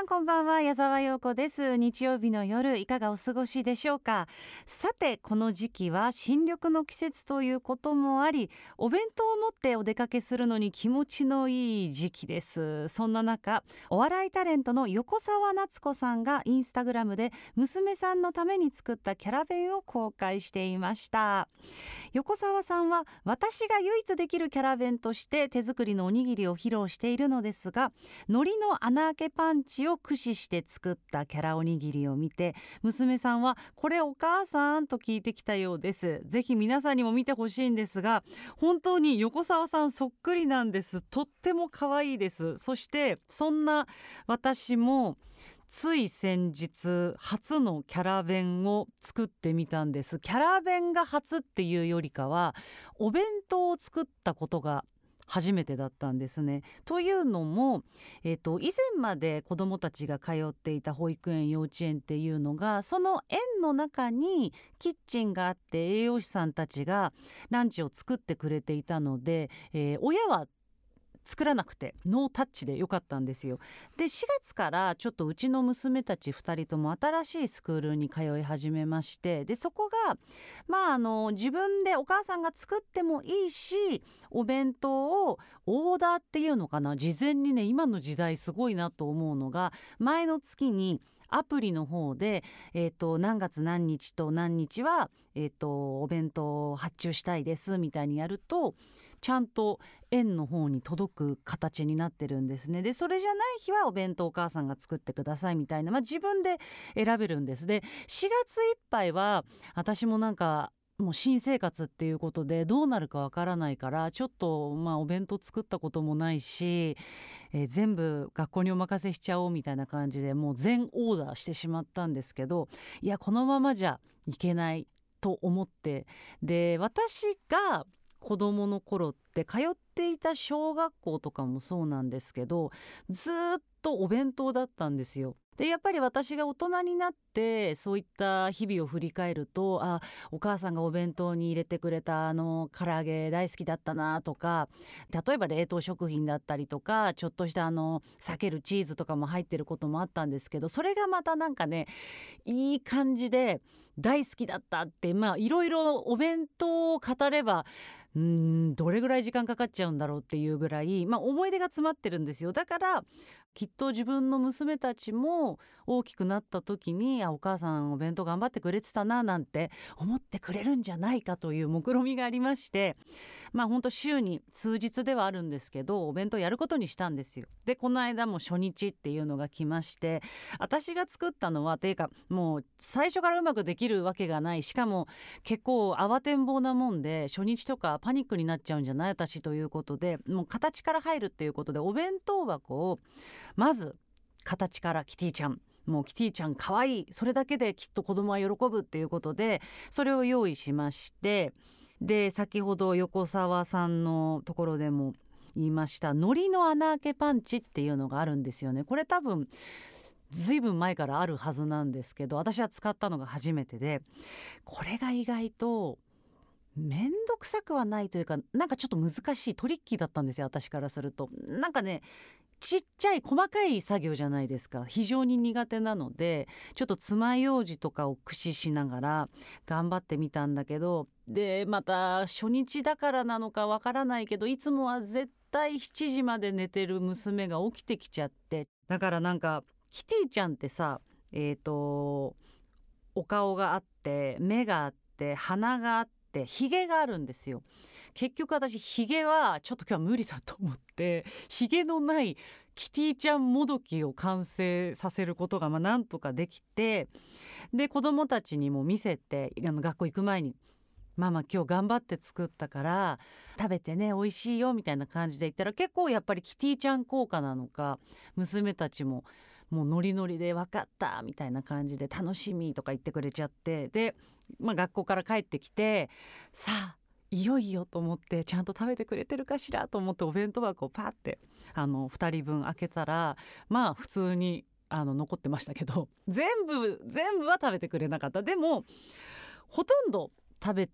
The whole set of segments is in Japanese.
さんこんばんは、矢沢陽子です。日曜日の夜いかがお過ごしでしょうか。さて、この時期は新緑の季節ということもあり、お弁当を持ってお出かけするのに気持ちのいい時期です。そんな中、お笑いタレントの横澤夏子さんがインスタグラムで娘さんのために作ったキャラ弁を公開していました。横澤さんは私が唯一できるキャラ弁として手作りのおにぎりを披露しているのですが、海苔の穴開けパンチを駆使して作ったキャラおにぎりを見て、娘さんはこれお母さんと聞いてきたようです。ぜひ皆さんにも見てほしいんですが、本当に横澤さんそっくりなんです。とっても可愛いです。そしてそんな私もつい先日初のキャラ弁を作ってみたんです。キャラ弁が初っていうよりかはお弁当を作ったことが初めてだったんですね。というのも、以前まで子どもたちが通っていた保育園幼稚園っていうのが、その園の中にキッチンがあって栄養士さんたちがランチを作ってくれていたので、親は作らなくてノータッチでよかったんですよ。で4月からちょっとうちの娘たち2人とも新しいスクールに通い始めまして、でそこが自分でお母さんが作ってもいいし、お弁当をオーダーっていうのかな、事前にね、今の時代すごいなと思うのが、前の月にアプリの方で、何月何日と何日は、お弁当を発注したいですみたいにやると、ちゃんと園の方に届く形になってるんですね。でそれじゃない日はお弁当お母さんが作ってくださいみたいな、自分で選べるんです。で4月いっぱいは私もなんかもう新生活っていうことでどうなるかわからないから、ちょっとお弁当作ったこともないし、全部学校にお任せしちゃおうみたいな感じでもう全オーダーしてしまったんですけど、いやこのままじゃいけないと思って、で私が子どもの頃って通っていた小学校とかもそうなんですけど、ずっとお弁当だったんですよ。でやっぱり私が大人になってそういった日々を振り返ると、お母さんがお弁当に入れてくれた唐揚げ大好きだったなとか、例えば冷凍食品だったりとか、ちょっとした避けるチーズとかも入ってることもあったんですけど、それがまたなんかね、いい感じで大好きだったって、いろいろお弁当を語ればどれぐらい時間かかっちゃうんだろうっていうぐらい、思い出が詰まってるんですよ。だからきっと自分の娘たちも大きくなった時に、お母さんお弁当頑張ってくれてたななんて思ってくれるんじゃないかという目論見がありまして、本当週に数日ではあるんですけどお弁当やることにしたんですよ。でこの間も初日っていうのが来まして、私が作ったのはていうかもう最初からうまくできるわけがない、しかも結構慌てんぼうなもんで初日とかパニックになっちゃうんじゃない私ということで、もう形から入るっていうことでお弁当箱をまず形からキティちゃん、もうキティちゃん可愛い、それだけできっと子供は喜ぶっていうことでそれを用意しまして、で先ほど横澤さんのところでも言いました海苔の穴開けパンチっていうのがあるんですよね。これ多分ずいぶん前からあるはずなんですけど、私は使ったのが初めてで、これが意外とめんどくさくはないというか、なんかちょっと難しいトリッキーだったんですよ、私からすると。なんかね、ちっちゃい細かい作業じゃないですか。非常に苦手なのでちょっと爪楊枝とかを駆使しながら頑張ってみたんだけど、でまた初日だからなのかわからないけど、いつもは絶対7時まで寝てる娘が起きてきちゃって、だからなんかキティちゃんってさ、お顔があって目があって鼻があってひげがあるんですよ。結局私ひげはちょっと今日は無理だと思ってひげのないキティちゃんもどきを完成させることがなんとかできて、で子供たちにも見せて、学校行く前にママ今日頑張って作ったから食べてね美味しいよみたいな感じで言ったら、結構やっぱりキティちゃん効果なのか娘たちももうノリノリで分かったみたいな感じで楽しみとか言ってくれちゃって、で、学校から帰ってきてさあいよいよと思って、ちゃんと食べてくれてるかしらと思ってお弁当箱をパッて2人分開けたら普通に残ってましたけど、全部は食べてくれなかった。でもほとんど食べて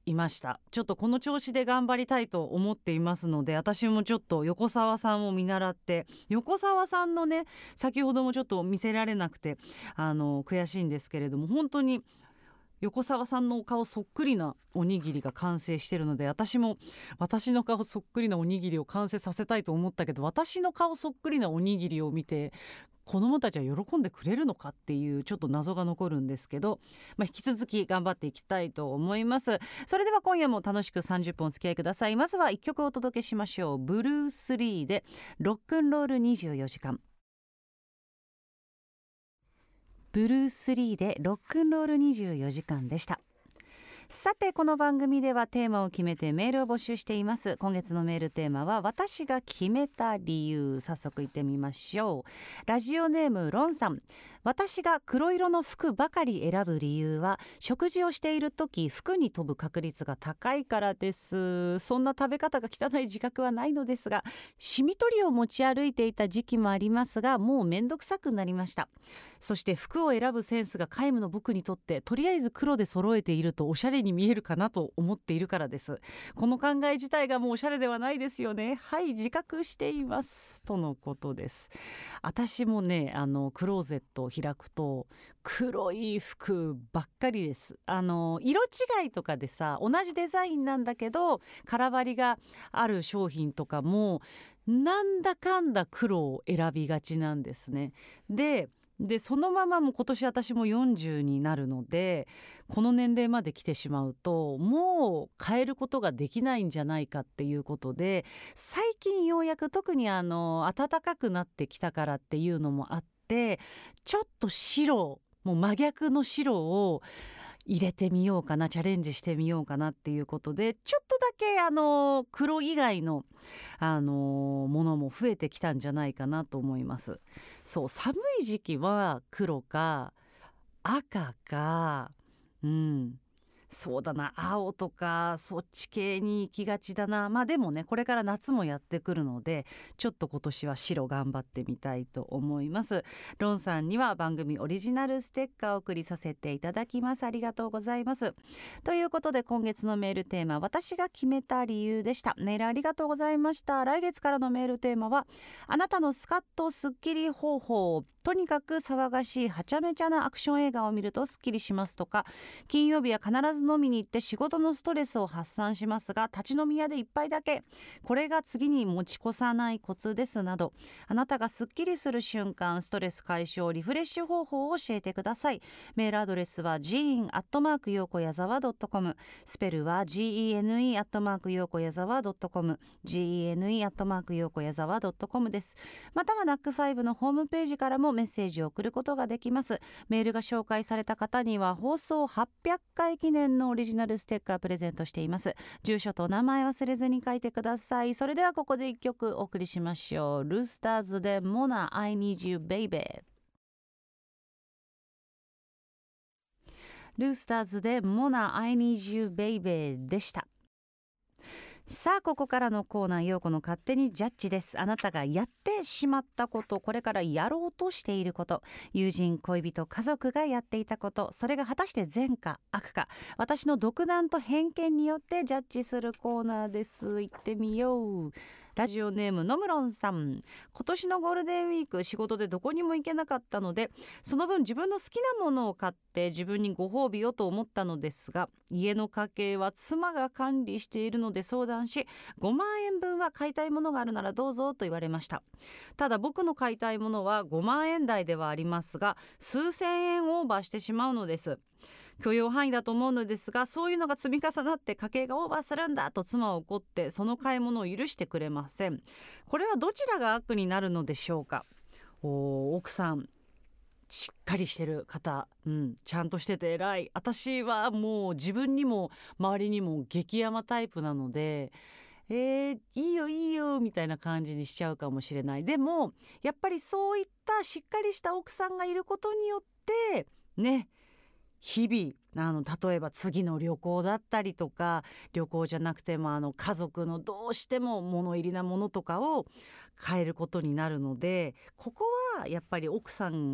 いました。ちょっとこの調子で頑張りたいと思っていますので、私もちょっと横澤さんを見習って、横澤さんのね先ほどもちょっと見せられなくて悔しいんですけれども、本当に横澤さんのお顔そっくりなおにぎりが完成しているので、私も私の顔そっくりなおにぎりを完成させたいと思ったけど、私の顔そっくりなおにぎりを見て子どもたちは喜んでくれるのかっていうちょっと謎が残るんですけど、引き続き頑張っていきたいと思います。それでは今夜も楽しく30分お付き合いください。まずは1曲お届けしましょう。ブルースリーでロックンロール24時間。ブルースリーでロックンロール24時間でした。さてこの番組ではテーマを決めてメールを募集しています。今月のメールテーマは私が決めた理由。早速いってみましょう。ラジオネームロンさん。私が黒色の服ばかり選ぶ理由は、食事をしている時服に飛ぶ確率が高いからです。そんな食べ方が汚い自覚はないのですが、シミ取りを持ち歩いていた時期もありますが、もうめんどくさくなりました。そして服を選ぶセンスが皆無の僕にとって、とりあえず黒で揃えているとおしゃれに見えるかなと思っているからです。この考え自体がもうおしゃれではないですよね。はい、自覚していますとのことです。私もねクローゼットを開くと黒い服ばっかりです。色違いとかでさ、同じデザインなんだけど空張りがある商品とかもなんだかんだ黒を選びがちなんですね。でそのままも今年私も40になるので、この年齢まで来てしまうともう変えることができないんじゃないかっていうことで、最近ようやく特に暖かくなってきたからっていうのもあって、ちょっと白、もう真逆の白を入れてみようかな、チャレンジしてみようかなっていうことで、ちょっとだけ黒以外の、ものも増えてきたんじゃないかなと思います。そう、寒い時期は黒か赤か、そうだな、青とかそっち系に行きがちだな。でもね、これから夏もやってくるので、ちょっと今年は白頑張ってみたいと思います。ロンさんには番組オリジナルステッカーを送りさせていただきます。ありがとうございます。ということで今月のメールテーマ、私が決めた理由でした。メールありがとうございました。来月からのメールテーマは、あなたのスカッとスッキリ方法。とにかく騒がしいはちゃめちゃなアクション映画を見るとスッキリしますとか、金曜日は必ず飲みに行って仕事のストレスを発散しますが、立ち飲み屋で一杯だけ、これが次に持ち越さないコツですなど、あなたがスッキリする瞬間、ストレス解消リフレッシュ方法を教えてください。メールアドレスは gene@yokoyazawa.com、 スペルは gene@yokoyazawa.com、 gene@yokoyazawa.com です。または NAC5 のホームページからもメッセージを送ることができます。メールが紹介された方には放送800回記念のオリジナルステッカープレゼントしています。住所と名前忘れずに書いてください。それではここで1曲お送りしましょう。ルースターズでモナ I need you baby。 ルースターズでモナ I need you baby でした。さあここからのコーナー、陽子の勝手にジャッジです。あなたがやってしまったこと、これからやろうとしていること、友人、恋人、家族がやっていたこと、それが果たして善か悪か、私の独断と偏見によってジャッジするコーナーです。行ってみよう。ラジオネームのむろんさん。今年のゴールデンウィーク仕事でどこにも行けなかったので、その分自分の好きなものを買って自分にご褒美をと思ったのですが、家の家計は妻が管理しているので相談し、5万円分は買いたいものがあるならどうぞと言われました。ただ僕の買いたいものは5万円台ではありますが、数千円オーバーしてしまうのです。許容範囲だと思うのですが、そういうのが積み重なって家計がオーバーするんだと妻は怒って、その買い物を許してくれません。これはどちらが悪になるのでしょうか。奥さんしっかりしてる方、ちゃんとしてて偉い。私はもう自分にも周りにも激山タイプなので、いいよいいよみたいな感じにしちゃうかもしれない。でもやっぱりそういったしっかりした奥さんがいることによってね、日々例えば次の旅行だったりとか、旅行じゃなくても家族のどうしても物入りなものとかを買えることになるので、ここはやっぱり奥さんが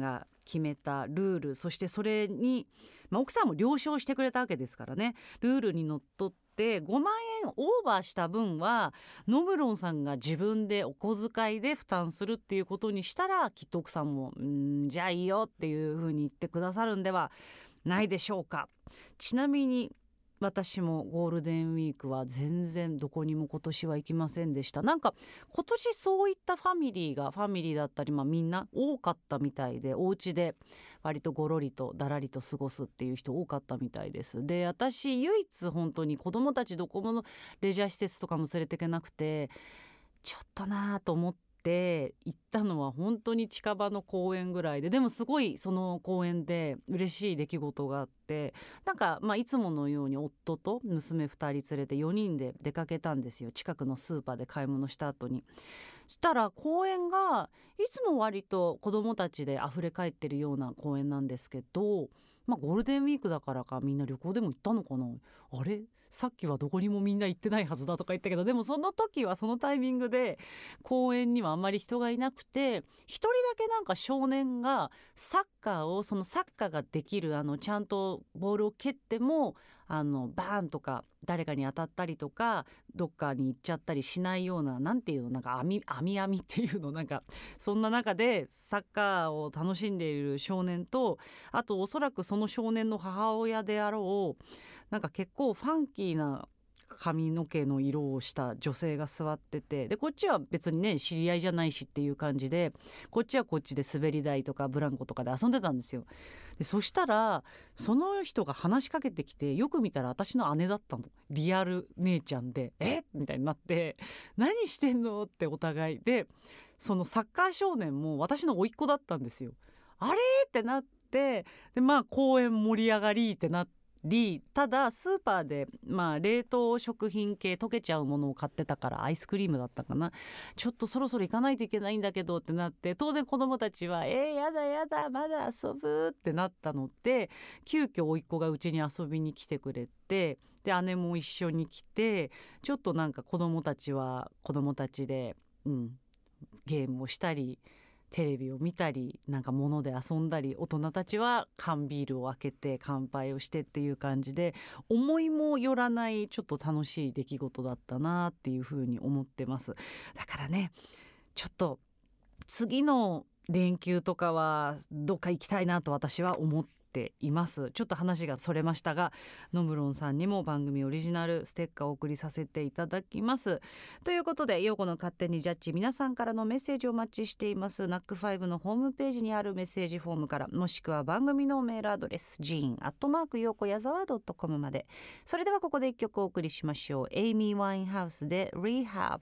決めたルール、そしてそれに、奥さんも了承してくれたわけですからね。ルールにのっとって5万円オーバーした分はノムロンさんが自分でお小遣いで負担するっていうことにしたら、きっと奥さんもじゃあいいよっていうふうに言ってくださるんではないでしょうか。ちなみに私もゴールデンウィークは全然どこにも今年は行きませんでした。なんか今年そういったファミリーだったり、みんな多かったみたいで、お家で割とゴロリとだらりと過ごすっていう人多かったみたいです。で、私唯一本当に子供たちどこもレジャー施設とかも連れてけなくて、ちょっとなと思って行ったのは本当に近場の公園ぐらいで、でもすごいその公園で嬉しい出来事があって、なんかいつものように夫と娘2人連れて4人で出かけたんですよ。近くのスーパーで買い物した後に。そしたら公園がいつも割と子供たちで溢れ返ってるような公園なんですけど、ゴールデンウィークだからかみんな旅行でも行ったのかな。あれ、さっきはどこにもみんな行ってないはずだとか言ったけど、でもその時はそのタイミングで公園にはあんまり人がいなくて、一人だけなんか少年がサッカーができるちゃんとボールを蹴ってもバーンとか誰かに当たったりとかどっかに行っちゃったりしないような、なんていうの、なんか網っていうの、なんかそんな中でサッカーを楽しんでいる少年と、あとおそらくその少年の母親であろう、なんか結構ファンキーな髪の毛の色をした女性が座ってて、でこっちは別にね知り合いじゃないしっていう感じで、こっちはこっちで滑り台とかブランコとかで遊んでたんですよ。でそしたらその人が話しかけてきて、よく見たら私の姉だったの。リアル姉ちゃんで、みたいになって、何してんのってお互いで、そのサッカー少年も私の甥っ子だったんですよ。あれってなって、で公園盛り上がりってなって、ただスーパーで冷凍食品系溶けちゃうものを買ってたから、アイスクリームだったかな、ちょっとそろそろ行かないといけないんだけどってなって、当然子供たちはやだまだ遊ぶってなったので、急遽甥っ子がうちに遊びに来てくれて、で姉も一緒に来て、ちょっとなんか子供たちは子供たちで、ゲームをしたりテレビを見たり、なんか物で遊んだり、大人たちは缶ビールを開けて乾杯をしてっていう感じで、思いもよらないちょっと楽しい出来事だったなっていうふうに思ってます。だからね、ちょっと次の連休とかはどっか行きたいなと私は思っています。ちょっと話がそれましたが、ノムロンさんにも番組オリジナルステッカーをお送りさせていただきます。ということで、陽子の勝手にジャッジ、皆さんからのメッセージをお待ちしています。NAC5 のホームページにあるメッセージフォームから、もしくは番組のメールアドレス jean@yokoyazawa.com まで。それではここで一曲お送りしましょう。エイミー・ワインハウスで Rehab。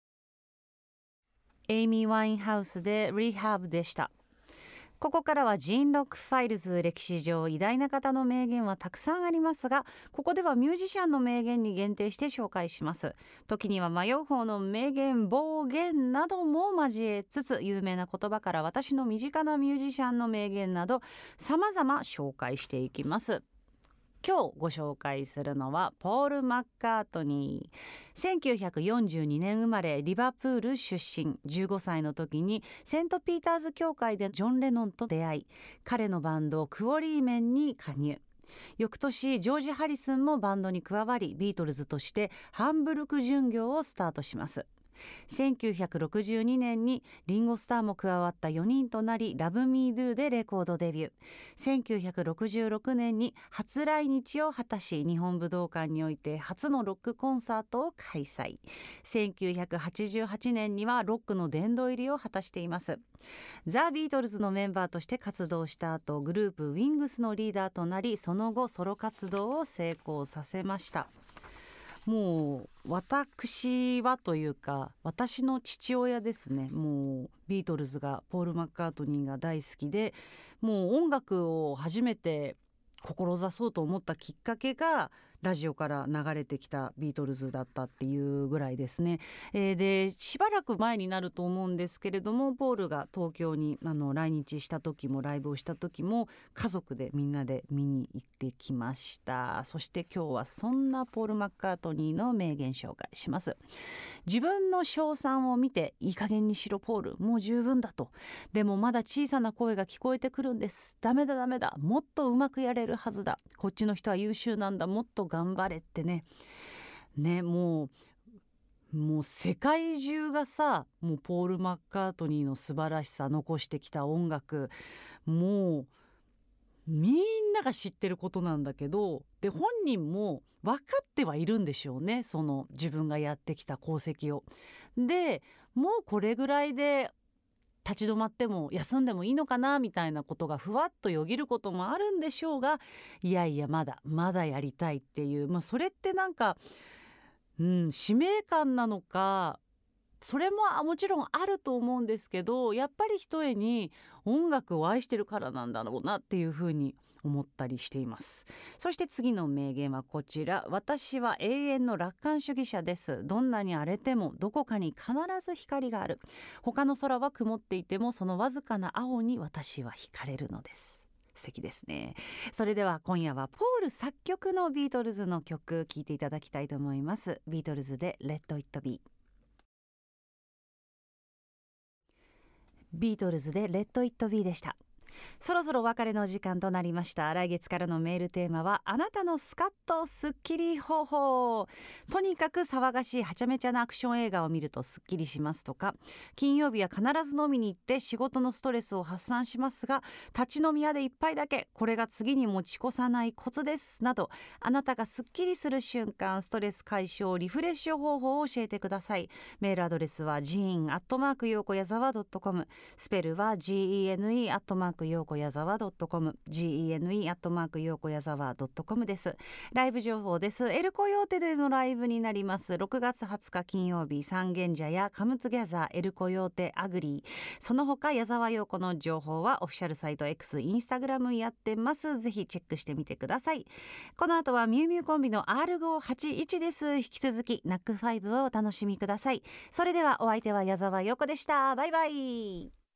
エイミー・ワインハウスで Rehab でした。ここからはジーンロックファイルズ。歴史上偉大な方の名言はたくさんありますが、ここではミュージシャンの名言に限定して紹介します。時には迷う方の名言、暴言なども交えつつ、有名な言葉から私の身近なミュージシャンの名言など様々紹介していきます。今日ご紹介するのはポール・マッカートニー。1942年生まれ、リバプール出身。15歳の時にセントピーターズ教会でジョン・レノンと出会い、彼のバンドクオリーメンに加入。翌年ジョージ・ハリスンもバンドに加わり、ビートルズとしてハンブルク巡業をスタートします。1962年にリンゴスターも加わった4人となり、ラブミードゥでレコードデビュー。1966年に初来日を果たし、日本武道館において初のロックコンサートを開催。1988年にはロックの殿堂入りを果たしています。ザ・ビートルズのメンバーとして活動した後、グループウィングスのリーダーとなり、その後ソロ活動を成功させました。もう私はというか、私の父親ですね。もうビートルズが、ポール・マッカートニーが大好きで、もう音楽を初めて志そうと思ったきっかけがラジオから流れてきたビートルズだったっていうぐらいですね。でしばらく前になると思うんですけれども、ポールが東京に来日した時もライブをした時も家族でみんなで見に行ってきました。そして今日はそんなポール・マッカートニーの名言紹介します。自分の称賛を見て、いい加減にしろポール、もう十分だと。でもまだ小さな声が聞こえてくるんです。ダメだダメだ、もっとうまくやれるはずだ。こっちの人は優秀なんだ、もっと頑張れってね。もう世界中がさ、もうポール・マッカートニーの素晴らしさ、残してきた音楽、もうみんなが知ってることなんだけど、で本人も分かってはいるんでしょうね、その自分がやってきた功績を。でもうこれぐらいで立ち止まっても休んでもいいのかなみたいなことがふわっとよぎることもあるんでしょうが、いやいやまだやりたいっていう、それってなんか、使命感なのか、それももちろんあると思うんですけど、やっぱりひとえに音楽を愛してるからなんだろうなっていうふうに思ったりしています。そして次の名言はこちら。私は永遠の楽観主義者です。どんなに荒れてもどこかに必ず光がある。他の空は曇っていてもそのわずかな青に私は惹かれるのです。素敵ですね。それでは今夜はポール作曲のビートルズの曲聴いていただきたいと思います。ビートルズで Let It Be。ビートルズで Let It Be でした。そろそろお別れの時間となりました。来月からのメールテーマは、あなたのスカッとスッキリ方法。とにかく騒がしいはちゃめちゃなアクション映画を見るとスッキリしますとか、金曜日は必ず飲みに行って仕事のストレスを発散しますが、立ち飲み屋で一杯だけ、これが次に持ち越さないコツですなど、あなたがスッキリする瞬間、ストレス解消リフレッシュ方法を教えてください。メールアドレスは gene@yokoyazawa.com、 スペルは gene@yokoyazawa.com、 gene@yokoyazawa.com です。ライブ情報です。エルコヨーテでのライブになります。6月20日金曜日、三軒茶屋カムツギャザーエルコヨーテアグリー、その他矢沢陽子の情報はオフィシャルサイト X、 インスタグラムやってます。ぜひチェックしてみてください。この後はミュウミュウコンビの R581 です。引き続きナック5をお楽しみください。それではお相手は矢沢陽子でした。バイバイ。